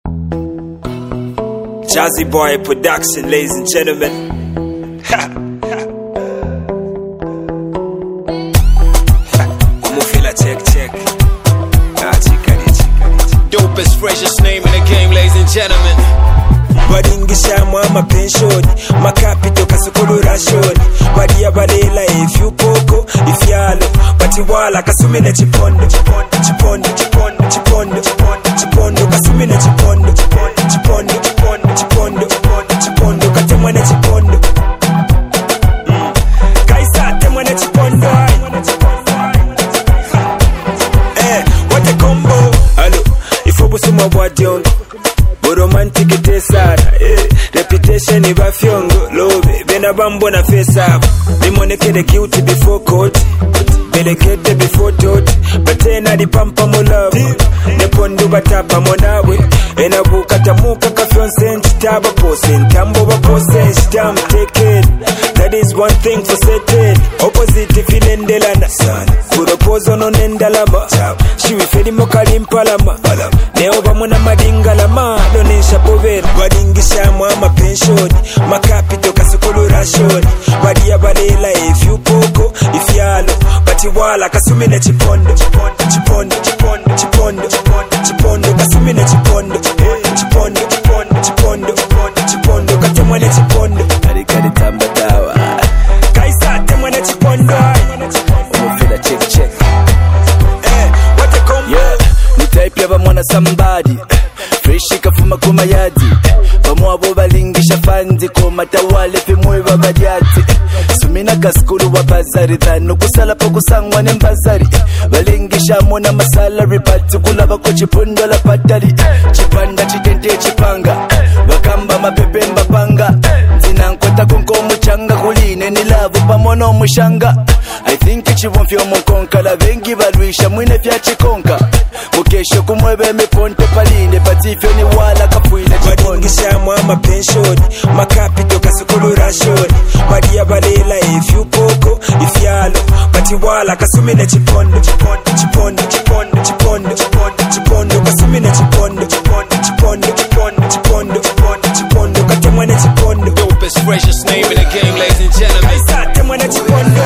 Jazzy Boy Production, ladies and gentlemen. Umufila check. Dopest, freshest name in the game, ladies and gentlemen. Badingisha mama penshoni, makapito kasukulu rashoni. Badia balela ifyukoko, ifyalo, batiwala kasumine chipondo, kasumine chipondo, katemwane chipondo. Kaisa temwane chipondo. What a combo. Hello, ifobusuma bwadiongo. Romantic tesara, reputation iba fyongo. Love, bena bambo na face up. Limonekede cute before court, belekede before tot. Batena di pampa mo love, nepondu batapa mo nawe. Ena bukata muka kafyonse nchitaba pose. Ntambo ba pose, nchitam take it. That is one thing for certain. Opposite feeling delana. Kuropozo no nendalama. Shiwi fedi mokali mpalama. Neo bamuna madingalama. Donisha povera. Badingisha mwama penshoni. Makapito kasukulu rashoni. Badia balela ifyupoko, ifyalo. Batiwala kasumine chipondo. Kasumine chipondo. Katemwane chipondo. Karikari tamba dawa. Kaisa temwane chipondo. Umufila check. What a combo. Yeah, ni type ya bamwana somebody. Fresh kafuma kuma yadi. Bamwabo balingisha fandi koma tawale pimwe babadiati. Sumina kaskulu wa bazari dhanu kusala po kusangwa nembazari. Balingisha mona masalary but kulaba ko chipondo la patali. Chipanda chitente chipanga. Bakamba mapepe mbapanga. Zinankweta konko muchanga kuline ni love pamono mushanga. I think chivonfyo monkonka la vengi balwisha mwine fya chikonka. Mukesho kumwebe miponte paline patifyo ni wala kafuine chipondo. Badingisha mwama penshoni, makapito kasukulu rashoni. Badia balela ifyupoko, ifyalo, batiwala kasumine chipondo. Kasumine chipondo. Katemwane chipondo. Dopest, freshest name in the game, ladies and gentlemen. Kaisa temwane chipondo.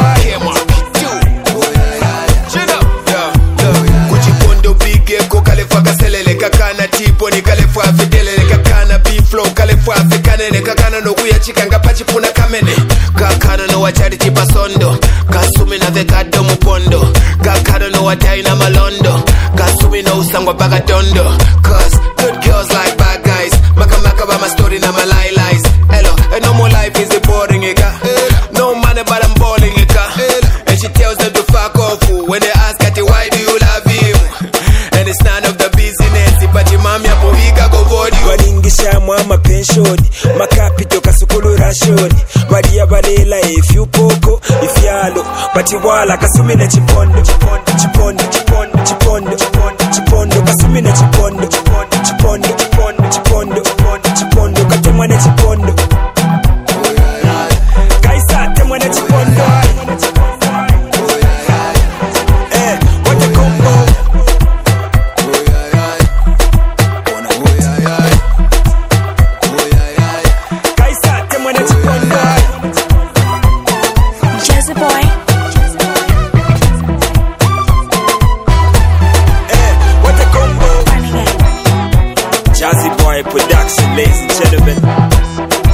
Kuchipondo bige ko kalefa kaselele kakana tipo ni kalefa fidelele kakana biflow kalefa fikanene kakana no kuya chikanga pachipuna kamene kakana no wachari chipasondo kasumi na vekado mupondo kakana no watai na malondo kasumi no usangwa baga dondo cause good girls like bad guys maka ba my story na my lies hello and no more life is boring ika no money but I'm balling ika and she tells them to fuck off when they ask at why do you love him and it's none of the business but your mami hapo vika go body Badingisha mwama penshoni, makapito kasukulu rashoni. Badia balela ifyupoko, ifyalo, batiwala kasumine chipondo. Kasumine chipondo. Katemwane chipondo. Kaisa temwane chipondo. What a combo. Kaisa temwane chipondo. Jazzy Boy. What a combo. Jazzy Boy Production, ladies and gentlemen.